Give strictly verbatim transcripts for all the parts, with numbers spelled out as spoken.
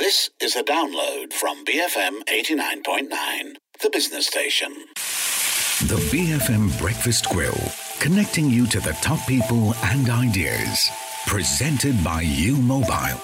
This is a download from B F M eighty-nine point nine, the business station. The B F M Breakfast Grill, connecting you to the top people and ideas. Presented by U Mobile.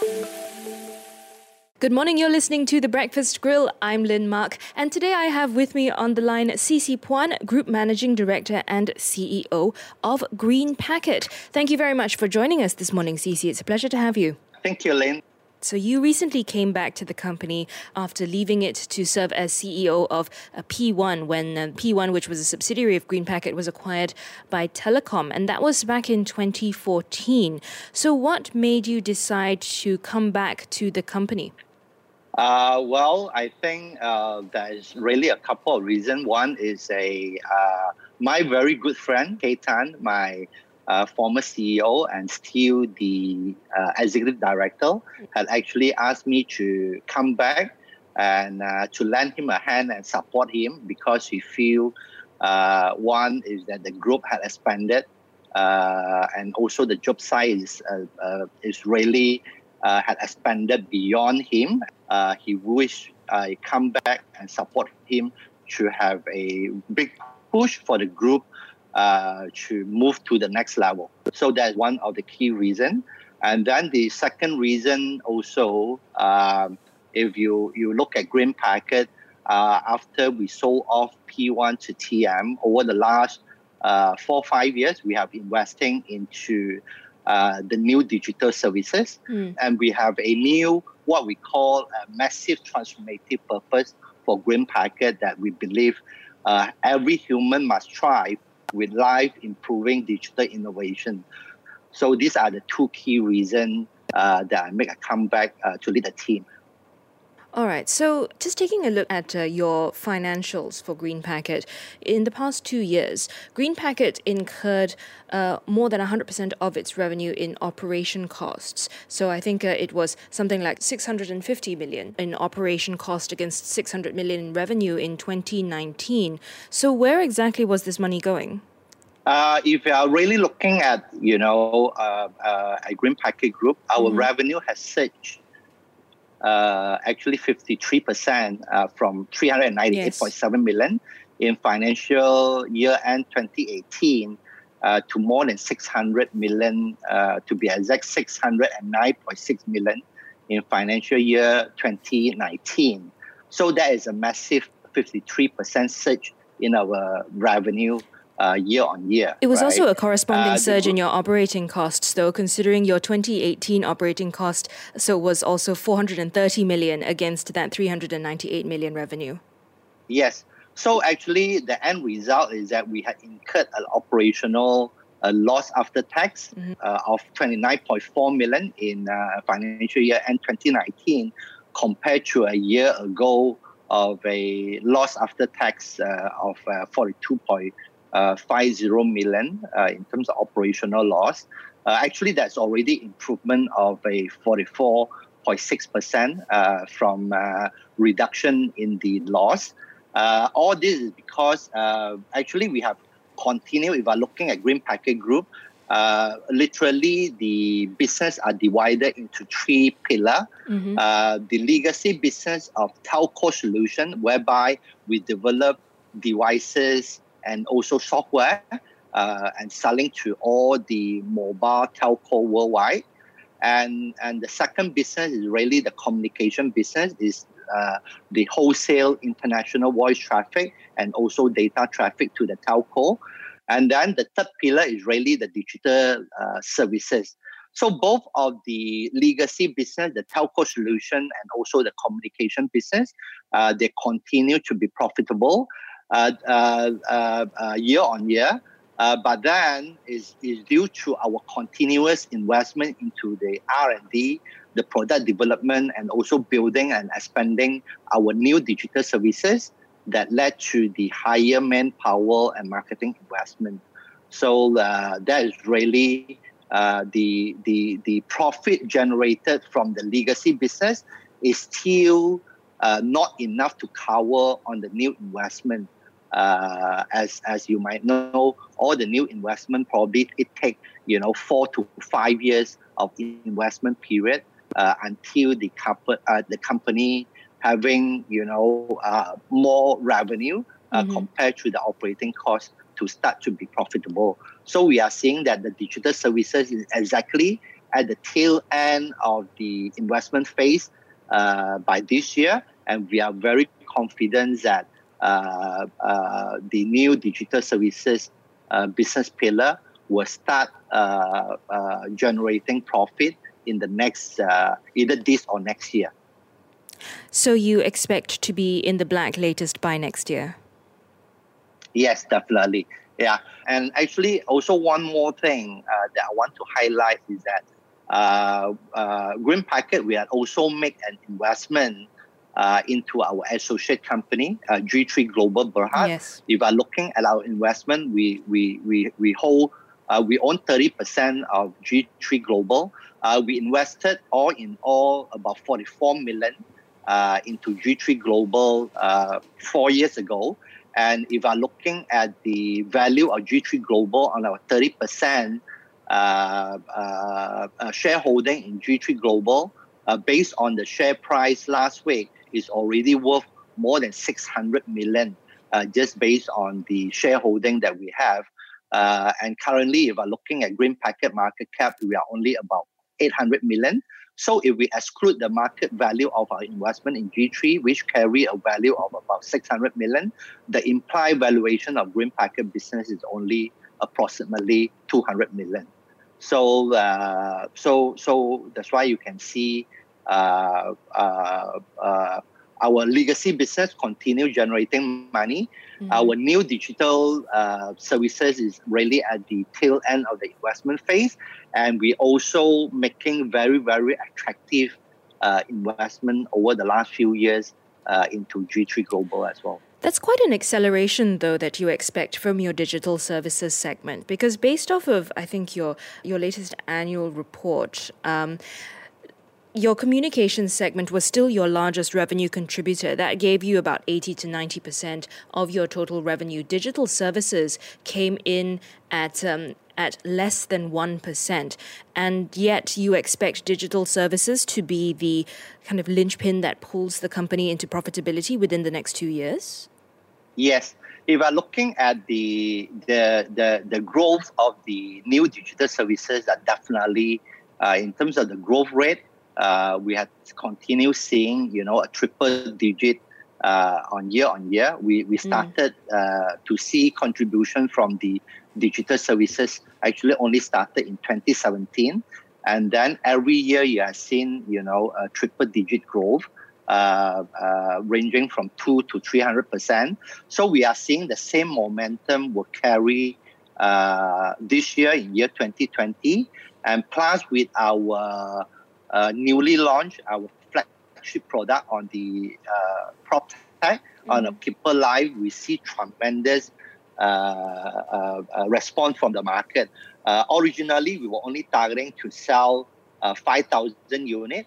Good morning, you're listening to The Breakfast Grill. I'm Lynn Mark, and today I have with me on the line Cece Puan, Group Managing Director and C E O of Green Packet. Thank you very much for joining us this morning, Cece. It's a pleasure to have you. Thank you, Lynn. So you recently came back to the company after leaving it to serve as C E O of uh, P one when uh, P one, which was a subsidiary of Green Packet, was acquired by Telecom, and that was back in twenty fourteen. So what made you decide to come back to the company? Uh, well, I think uh, there's really a couple of reasons. One is a uh, my very good friend, Kay Tan, my uh, former C E O and still the uh, executive director, had actually asked me to come back and uh, to lend him a hand and support him because we feel uh, one is that the group had expanded uh, and also the job size uh, uh, is really uh, had expanded beyond him. Uh, he wished I come back and support him to have a big push for the group uh, to move to the next level. So that's one of the key reasons. And then the second reason also, um, if you, you look at Green Packet, uh, after we sold off P one to T M, over the last uh, four or five years, we have investing into uh, the new digital services. Mm. And we have a new what we call a massive transformative purpose for Green Packet that we believe uh, every human must thrive with life-improving digital innovation. So these are the two key reasons uh, that I make a comeback uh, to lead a team. All right, so just taking a look at uh, your financials for Green Packet, in the past two years, Green Packet incurred uh, more than one hundred percent of its revenue in operation costs. So I think uh, it was something like six hundred fifty million in operation cost against six hundred million in revenue in twenty nineteen. So where exactly was this money going? Uh, if you are really looking at, you know, uh, uh, a Green Packet Group, our mm-hmm. revenue has surged Uh, actually fifty-three percent uh, from three hundred ninety-eight point seven yes. million in financial year end twenty eighteen uh, to more than six hundred million, uh, to be exact, six hundred nine point six million in financial year twenty nineteen. So that is a massive fifty-three percent surge in our revenue Uh, year on year. It was right? also a corresponding uh, surge group, in your operating costs, though, considering your twenty eighteen operating cost so was also four hundred thirty million against that three hundred ninety-eight million revenue. Yes. So actually, the end result is that we had incurred an operational uh, loss after tax mm-hmm. uh, of twenty-nine point four million in uh, financial year end twenty nineteen, compared to a year ago of a loss after tax uh, of uh, forty-two point five zero million uh, in terms of operational loss. Uh, actually, that's already improvement of a forty-four point six percent uh, from uh, reduction in the loss. Uh, all this is because uh, actually we have continued, if we're looking at Green Packet Group, uh, literally the business are divided into three pillars. Mm-hmm. Uh, the legacy business of telco solution, whereby we develop devices and also software uh, and selling to all the mobile telco worldwide. And, and the second business is really the communication business, is uh, the wholesale international voice traffic and also data traffic to the telco. And then the third pillar is really the digital uh, services. So both of the legacy business, the telco solution and also the communication business, uh, they continue to be profitable Uh, uh, uh, uh, year on year, uh, but then is is due to our continuous investment into the R and D, the product development, and also building and expanding our new digital services that led to the higher manpower and marketing investment. So uh, that is really uh, the the the profit generated from the legacy business is still uh, not enough to cover on the new investment. Uh, as as you might know, all the new investment probably it takes you know four to five years of investment period uh, until the, comp- uh, the company having, you know, uh, more revenue uh, mm-hmm. compared to the operating cost to start to be profitable. So we are seeing that the digital services is exactly at the tail end of the investment phase uh, by this year. And we are very confident that uh, uh, the new digital services uh, business pillar will start uh, uh, generating profit in the next, uh, either this or next year. So you expect to be in the black latest by next year? Yes, definitely. Yeah. And actually, also one more thing uh, that I want to highlight is that uh, uh, Green Packet, we had also made an investment uh, into our associate company, uh, G three Global Berhad. Yes. If you are looking at our investment, we we we we hold, uh, we own thirty percent of G three Global. Uh, we invested all in all about forty-four million uh, into G three Global uh, four years ago. And if I'm looking at the value of G three Global on our thirty percent uh, uh, uh, shareholding in G three Global, uh, based on the share price last week, is already worth more than six hundred million, uh, just based on the shareholding that we have. Uh, and currently, if I'm looking at Green Packet market cap, we are only about eight hundred million. So if we exclude the market value of our investment in G three, which carry a value of about six hundred million, the implied valuation of Green Packet business is only approximately two hundred million. So, uh, so, so that's why you can see uh, uh, uh, our legacy business continue generating money. Mm-hmm. Our new digital uh, services is really at the tail end of the investment phase. And we also making very, very attractive uh, investment over the last few years uh, into G three Global as well. That's quite an acceleration, though, that you expect from your digital services segment. Because based off of, I think, your, your latest annual report, um, your communications segment was still your largest revenue contributor. That gave you about eighty to ninety percent of your total revenue. Digital services came in at um, at less than one percent. And yet you expect digital services to be the kind of linchpin that pulls the company into profitability within the next two years? Yes. If we're looking at the the the, the growth of the new digital services, that definitely, uh, in terms of the growth rate, Uh, we have continued seeing, you know, a triple digit uh, on year on year. We we started mm. uh, to see contribution from the digital services actually only started in twenty seventeen. And then every year you have seen, you know, a triple digit growth uh, uh, ranging from two to three hundred percent. So we are seeing the same momentum will carry uh, this year in year twenty twenty. And plus with our Uh, newly launched our flagship product on the uh, PropTech mm-hmm. on a Keeper Live, we see tremendous uh, uh, uh, response from the market. Uh, originally, we were only targeting to sell uh, five thousand units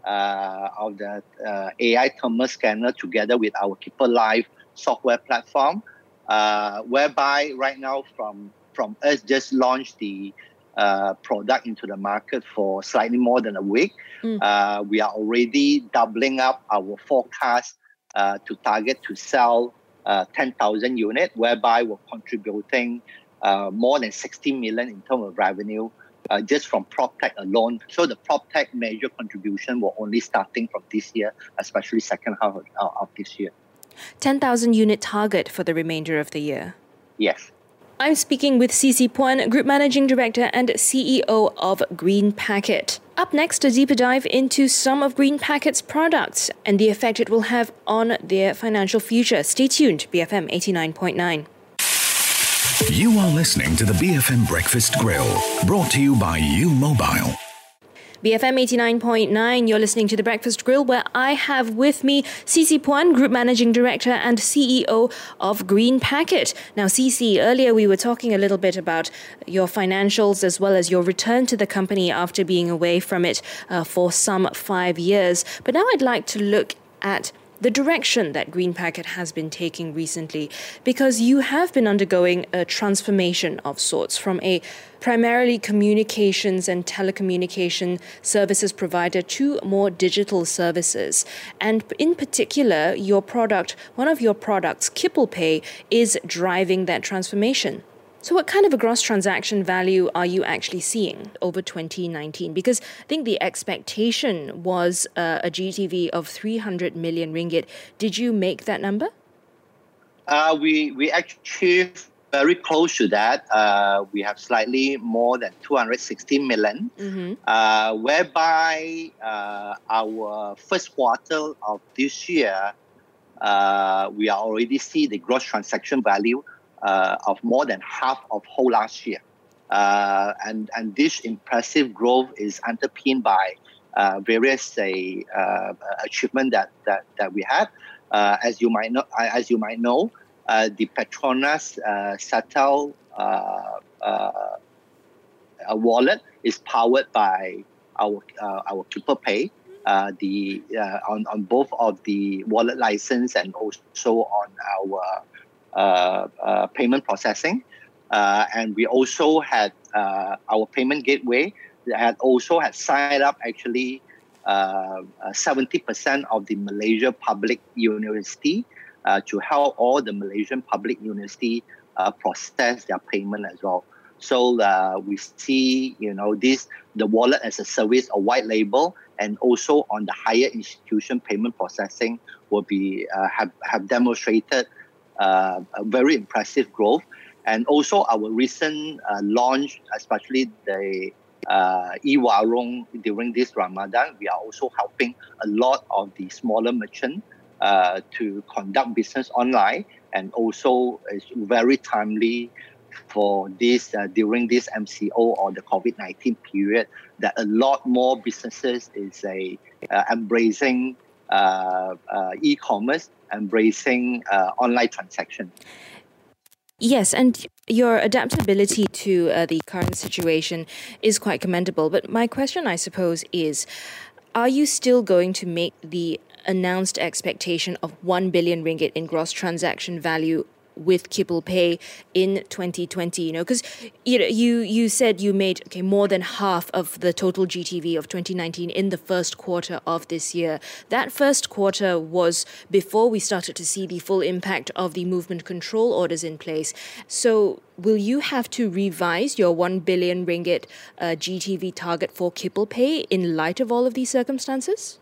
uh, of the uh, A I thermal scanner together with our Keeper Live software platform, uh, whereby right now from, from us just launched the Uh, product into the market for slightly more than a week. Mm. Uh, we are already doubling up our forecast uh, to target to sell uh, ten thousand units, whereby we're contributing uh, more than sixty million in terms of revenue uh, just from PropTech alone. So the PropTech major contribution will only starting from this year, especially second half of, uh, of this year. ten thousand unit target for the remainder of the year. Yes. I'm speaking with C C Puan, Group Managing Director and C E O of Green Packet. Up next, a deeper dive into some of Green Packet's products and the effect it will have on their financial future. Stay tuned, B F M eighty-nine point nine. You are listening to the B F M Breakfast Grill, brought to you by U Mobile. B F M eighty-nine point nine, you're listening to The Breakfast Grill, where I have with me C C Puan, Group Managing Director and C E O of Green Packet. Now, C C, earlier we were talking a little bit about your financials as well as your return to the company after being away from it uh, for some five years. But now I'd like to look at the direction that Green Packet has been taking recently, because you have been undergoing a transformation of sorts from a primarily communications and telecommunication services provider to more digital services. And in particular, your product, one of your products, Kipple Pay, is driving that transformation. So what kind of a gross transaction value are you actually seeing over twenty nineteen? Because I think the expectation was uh, a G T V of three hundred million ringgit. Did you make that number? Uh, we, we achieved very close to that. Uh, we have slightly more than two hundred sixty million, mm-hmm. uh, whereby uh, our first quarter of this year, uh, we are already see the gross transaction value Uh, of more than half of whole last year. Uh, and, and this impressive growth is underpinned by uh, various say, uh, achievements that, that, that we had. Uh, as you might know, as you might know, uh, the Petronas uh, Satel uh, uh, wallet is powered by our uh, our Kipple Pay. Uh, the uh, on on both of the wallet license and also on our Uh, uh, payment processing, uh, and we also had uh, our payment gateway that had also had signed up actually uh, uh, seventy percent of the Malaysia Public University uh, to help all the Malaysian public university uh, process their payment as well. So uh, we see, you know, this the wallet as a service, a white label, and also on the higher institution payment processing will be uh, have have demonstrated Uh, a very impressive growth. And also our recent uh, launch, especially the uh, e-warung during this Ramadan, we are also helping a lot of the smaller merchants uh, to conduct business online, and also it's very timely for this uh, during this M C O or the COVID nineteen period, that a lot more businesses is a uh, embracing uh, uh, e-commerce, embracing uh, online transaction. Yes, and your adaptability to uh, the current situation is quite commendable. But my question, I suppose, is, are you still going to make the announced expectation of one billion ringgit in gross transaction value with Kipple Pay in twenty twenty? You know, because you know you you said you made okay more than half of the total G T V of twenty nineteen in the first quarter of this year. That first quarter was before we started to see the full impact of the movement control orders in place. So will you have to revise your one billion ringgit uh, G T V target for Kipple Pay in light of all of these circumstances?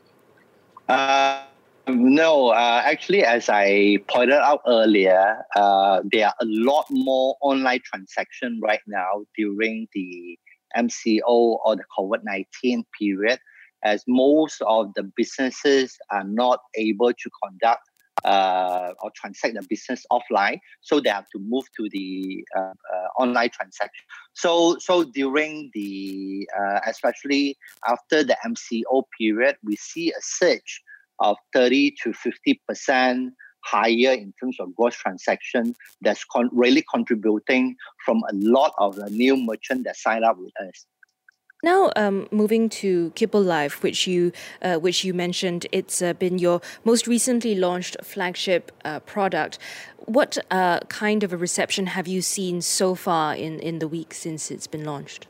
Uh No, uh, actually, as I pointed out earlier, uh, there are a lot more online transactions right now during the M C O or the COVID nineteen period, as most of the businesses are not able to conduct uh, or transact the business offline, so they have to move to the uh, uh, online transaction. So, so during the, uh, especially after the M C O period, we see a surge of thirty to fifty percent higher in terms of gross transaction. That's con- really contributing from a lot of the new merchants that sign up with us. Now, um, moving to Kipple Live, which you uh, which you mentioned, it's uh, been your most recently launched flagship uh, product. What uh, kind of a reception have you seen so far in, in the week since it's been launched?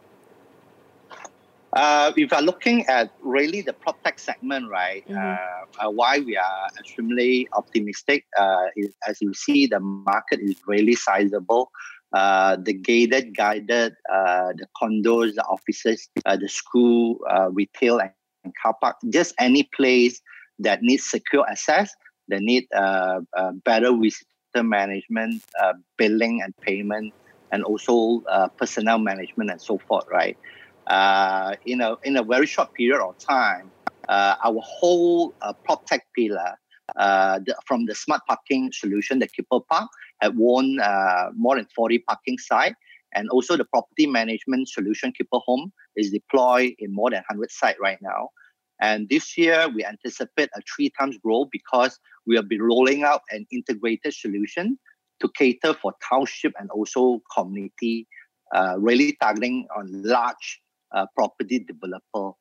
Uh, if you're looking at really the PropTech segment, right, mm-hmm. uh, uh, why we are extremely optimistic uh, is, as you see, the market is really sizable. Uh, the gated, guided, uh, the condos, the offices, uh, the school, uh, retail, and, and car park, just any place that needs secure access, that need uh, uh, better visitor management, uh, billing and payment, and also uh, personnel management and so forth, right? Uh, in a in a very short period of time, uh, our whole uh, PropTech pillar, uh, the, from the smart parking solution, the Kipple Park, have won uh, more than forty parking sites, and also the property management solution, Kipple Home, is deployed in more than one hundred sites right now. And this year, we anticipate a three times growth because we will be rolling out an integrated solution to cater for township and also community, uh, really targeting on large Uh, property developer.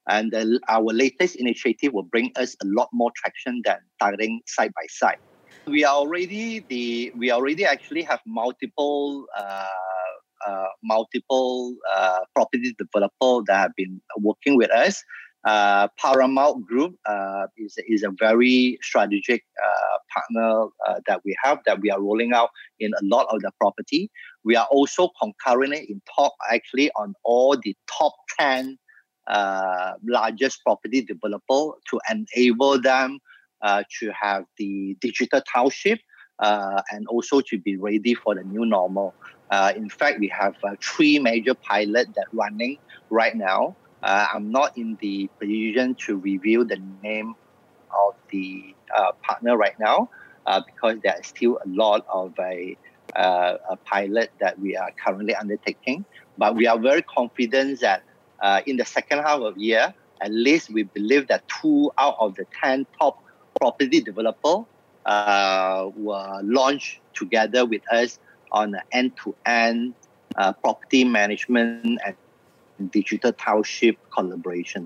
And the, our latest initiative will bring us a lot more traction than targeting side by side. We are already the we already actually have multiple uh, uh, multiple uh, property developers that have been working with us. Uh, Paramount Group uh, is is a very strategic uh, partner uh, that we have that we are rolling out in a lot of the property. We are also concurrently in talk actually on all the top ten uh, largest property developers to enable them uh, to have the digital township uh, and also to be ready for the new normal. Uh, in fact, we have uh, three major pilots that running right now. Uh, I'm not in the position to reveal the name of the uh, partner right now uh, because there is still a lot of a, uh, a pilot that we are currently undertaking. But we are very confident that uh, in the second half of the year, at least we believe that two out of the ten top property developers uh, were launched together with us on an end-to-end uh, property management and digital township collaboration.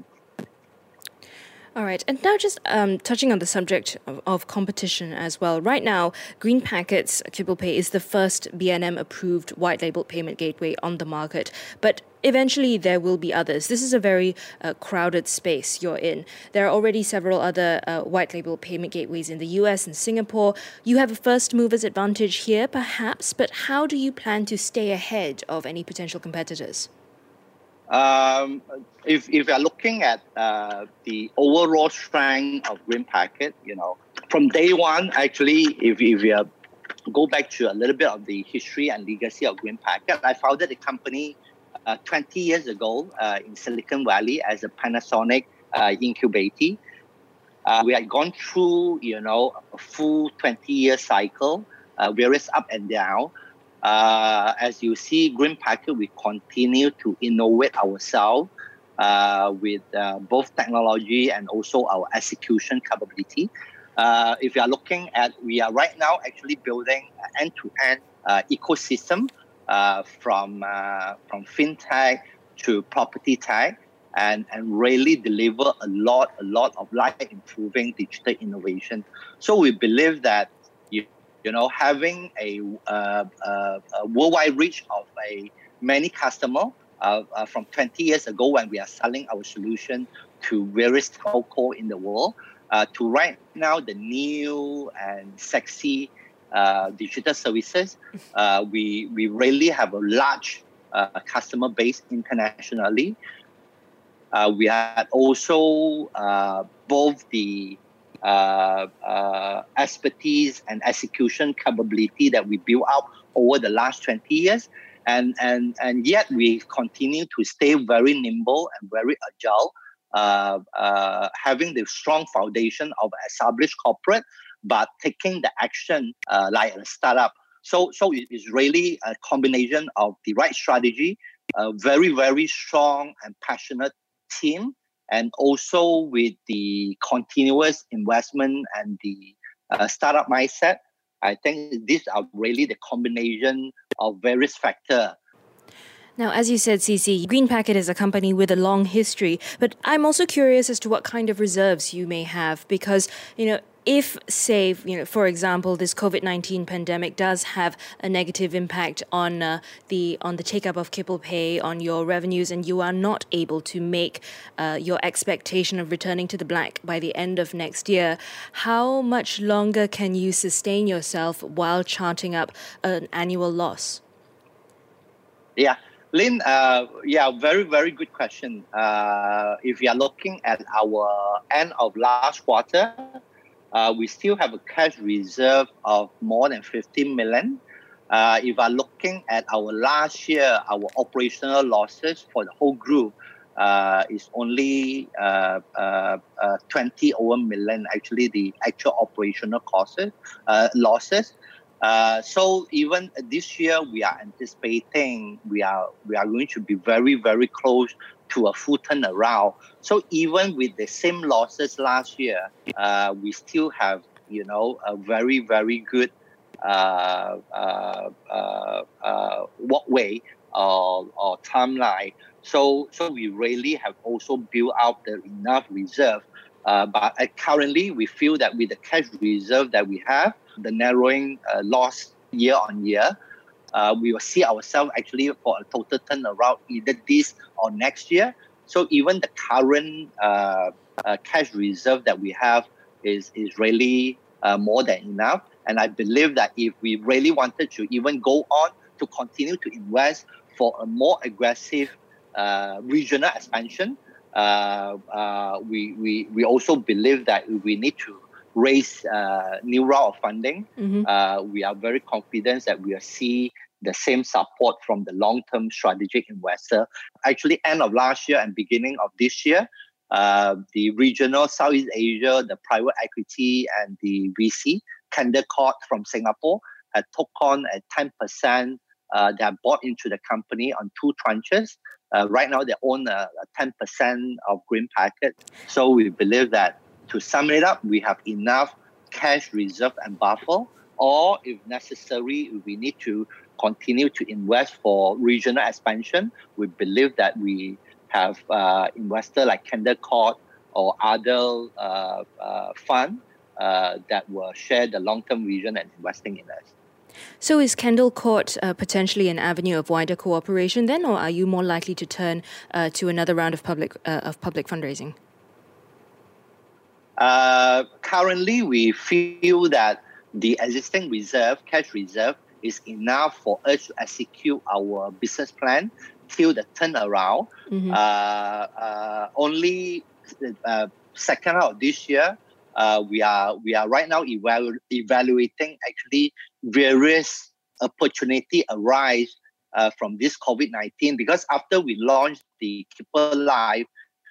All right, and now just um, touching on the subject of, of competition as well. Right now, Green Packet's KipplePay is the first B N M-approved white-labeled payment gateway on the market, but eventually there will be others. This is a very uh, crowded space you're in. There are already several other uh, white-labeled payment gateways in the U S and Singapore. You have a first-mover's advantage here, perhaps, but how do you plan to stay ahead of any potential competitors? Um, if if you're looking at uh, the overall strength of Green Packet, you know, from day one, actually, if, if you go back to a little bit of the history and legacy of Green Packet, I founded the company uh, twenty years ago uh, in Silicon Valley as a Panasonic uh, incubator. Uh, we had gone through, you know, a full twenty-year cycle, uh, various up and down. Uh, as you see, Green Packet, we continue to innovate ourselves uh, with uh, both technology and also our execution capability. Uh, if you are looking at, we are right now actually building an end-to-end uh, ecosystem uh, from uh, from fintech to property tech, and, and really deliver a lot, a lot of life-improving digital innovation. So we believe that You know, having a, uh, uh, a worldwide reach of a many customers uh, uh, from twenty years ago when we are selling our solution to various telco in the world uh, to right now the new and sexy uh, digital services. Uh, we we really have a large uh, customer base internationally. Uh, we had also uh, both the Uh, uh, expertise and execution capability that we built out over the last twenty years. And, and, and yet we continue to stay very nimble and very agile, uh, uh, having the strong foundation of established corporate, but taking the action uh, like a startup. So, so it is really a combination of the right strategy, a very, very strong and passionate team, and also with the continuous investment and the uh, startup mindset. I think these are really the combination of various factors. Now, as you said, C C, Green Packet is a company with a long history, but I'm also curious as to what kind of reserves you may have, because, you know, if, say, you know, for example, this COVID nineteen pandemic does have a negative impact on uh, the on the take-up of KipplePay, on your revenues, and you are not able to make uh, your expectation of returning to the black by the end of next year, how much longer can you sustain yourself while charting up an annual loss? Yeah. Lynn, uh, yeah, very, very good question. Uh, if you are looking at our end of last quarter, Uh, we still have a cash reserve of more than fifteen million. Uh, if I'm looking at our last year, our operational losses for the whole group uh, is only uh, uh, uh, twenty over million, actually the actual operational costs, uh, losses. Uh, so even this year, we are anticipating we are we are going to be very, very close to a full turnaround. So even with the same losses last year, uh, we still have, you know, a very, very good uh, uh, uh, uh, walkway or, or timeline So, so we really have also built out the enough reserve. Uh, but uh, currently, we feel that with the cash reserve that we have, the narrowing uh, loss year on year, uh, we will see ourselves actually for a total turnaround either this or next year. So even the current uh, uh, cash reserve that we have is is really uh, more than enough. And I believe that if we really wanted to even go on to continue to invest for a more aggressive uh, regional expansion, uh, uh, we, we, we also believe that we need to raise uh, new round of funding. Mm-hmm. Uh, we are very confident that we will see the same support from the long-term strategic investor. Actually, end of last year and beginning of this year, uh, the regional Southeast Asia, the private equity and the V C, Candlecourt from Singapore, had took on a ten percent. Uh, they have bought into the company on two tranches. Uh, right now, they own a, a ten percent of Green Packet. So we believe that to sum it up, we have enough cash reserve and buffer, or if necessary, we need to continue to invest for regional expansion. We believe that we have uh, investors like Candlecourt or other uh, uh, fund uh, that will share the long-term vision and investing in us. So is Candlecourt uh, potentially an avenue of wider cooperation then, or are you more likely to turn uh, to another round of public uh, of public fundraising? Uh, currently, we feel that the existing reserve, cash reserve, is enough for us to execute our business plan till the turnaround. Mm-hmm. Uh, uh, only uh, second half of this year, uh, we are we are right now evalu- evaluating actually various opportunity arise uh, from this COVID nineteen, because after we launched the Keeper Life,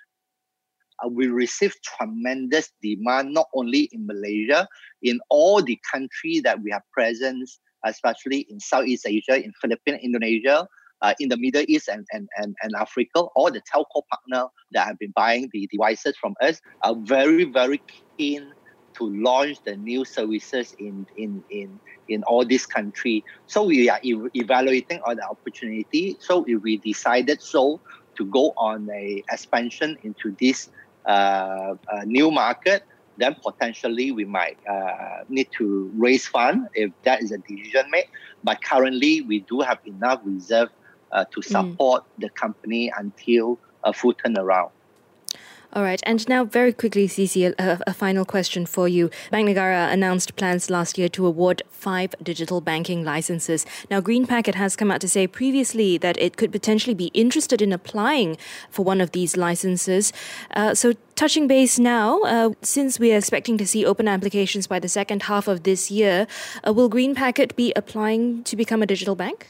Uh, we received tremendous demand, not only in Malaysia, in all the countries that we have presence, especially in Southeast Asia, in Philippines, Indonesia, uh, in the Middle East and, and, and, and Africa. All the telco partners that have been buying the devices from us are very, very keen to launch the new services in, in, in, in all these countries. So we are ev- evaluating all the opportunity. So if we decided so to go on a expansion into this Uh, a new market, then potentially we might uh, need to raise fund if that is a decision made. But currently, we do have enough reserve uh, to support mm. the company until a full turnaround. All right. And now very quickly, Cici, a, a final question for you. Bank Negara announced plans last year to award five digital banking licenses. Now, Green Packet has come out to say previously that it could potentially be interested in applying for one of these licenses. Uh, so touching base now, uh, since we are expecting to see open applications by the second half of this year, uh, will Green Packet be applying to become a digital bank?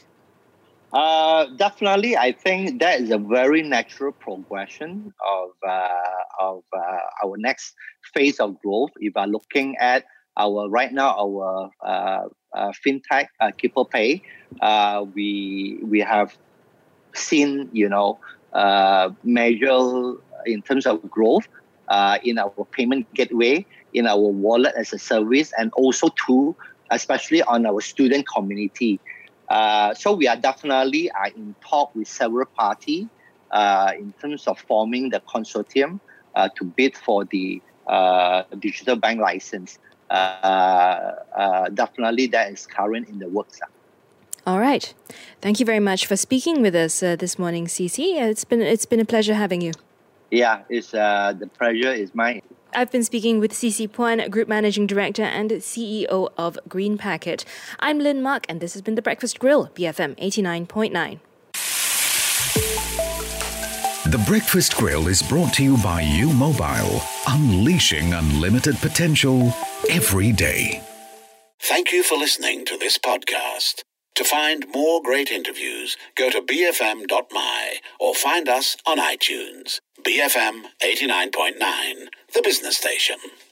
Uh, definitely, I think that is a very natural progression of uh, of uh, our next phase of growth. If we are looking at our right now our uh, uh, fintech uh, Keeper Pay, uh, we we have seen you know uh, measure in terms of growth uh, in our payment gateway, in our wallet as a service, and also too, especially on our student community. Uh, so we are definitely are in talk with several parties uh, in terms of forming the consortium uh, to bid for the uh, digital bank license. Uh, uh, definitely that is current in the works. All right. Thank you very much for speaking with us uh, this morning, Cici. It's been it's been a pleasure having you. Yeah, it's uh, the pleasure is mine. I've been speaking with Cici Puan, Group Managing Director and C E O of Green Packet. I'm Lynn Mark, and this has been The Breakfast Grill, B F M eighty-nine point nine. The Breakfast Grill is brought to you by U Mobile, unleashing unlimited potential every day. Thank you for listening to this podcast. To find more great interviews, go to b f m dot m y or find us on iTunes. B F M eighty-nine point nine, the business station.